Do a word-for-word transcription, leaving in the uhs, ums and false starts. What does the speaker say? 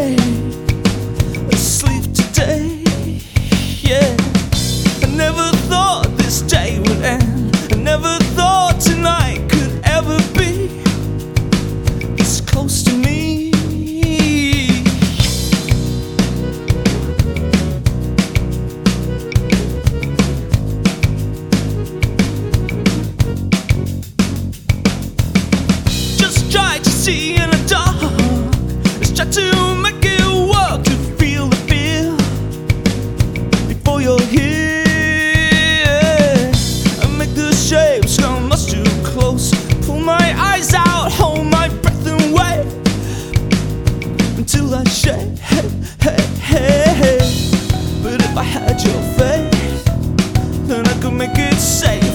awake, asleep today. Yeah, I never thought this day would end. I never thought tonight could ever be this close to me. Try to see in the dark, let's try to make it work, to feel the fear before you're here. I make the shapes come much too close, pull my eyes out, hold my breath and wait until I shake. Hey, hey, hey, hey. But if I had your faith, then I could make it safe.